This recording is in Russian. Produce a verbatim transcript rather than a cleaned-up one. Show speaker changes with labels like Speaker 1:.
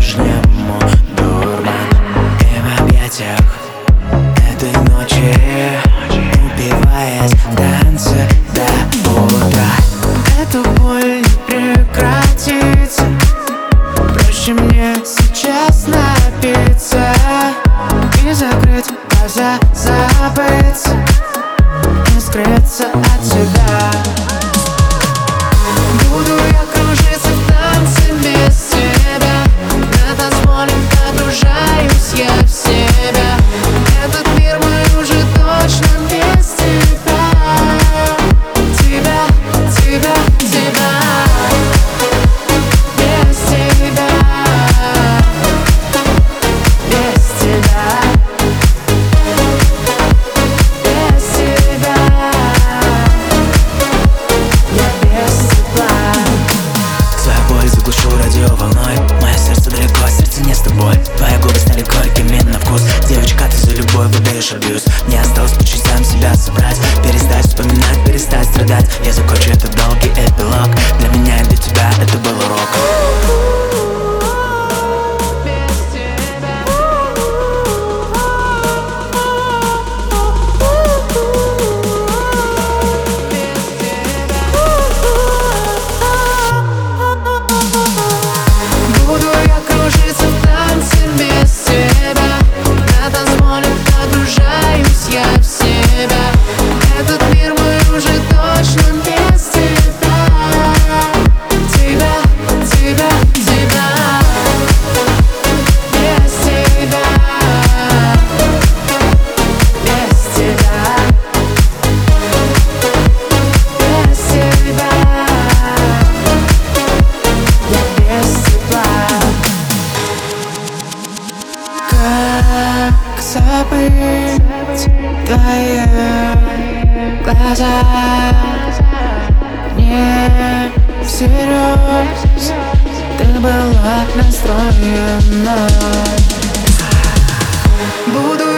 Speaker 1: по-прежнему дурман. И в объятиях этой ночи, упиваясь в танце до утра. Эту боль не прекратится, проще мне сейчас напиться и закрыть глаза, забыться и скрыться от тебя. Буду я кружиться в танце без тебя, на танцполе погружаюсь я в себя. Этот мир мой уже точно без тебя. Тебя, тебя, тебя. Без тебя. Без тебя. Без тебя. Я без тепла. Твоя боль заглушу радиоволной. Мое сердце далеко, сердце не с тобой. Твои губы стали горькими на вкус. Девочка, ты за любовь выдаешь абьюз. Мне осталось по частям себя собрать, перестать вспоминать, перестать страдать. Я закончу этот долгий эпилог. Для меня и для тебя это был урок. Буду я кружиться в танце без тебя, на танцполе погружаюсь я в себя. Этот мир мой уже точно без тебя. Тебя, тебя, тебя. Без тебя. Без тебя. Без тебя. Я без тепла. Как забыть твои глаза? Не всерьез ты была настроена. Буду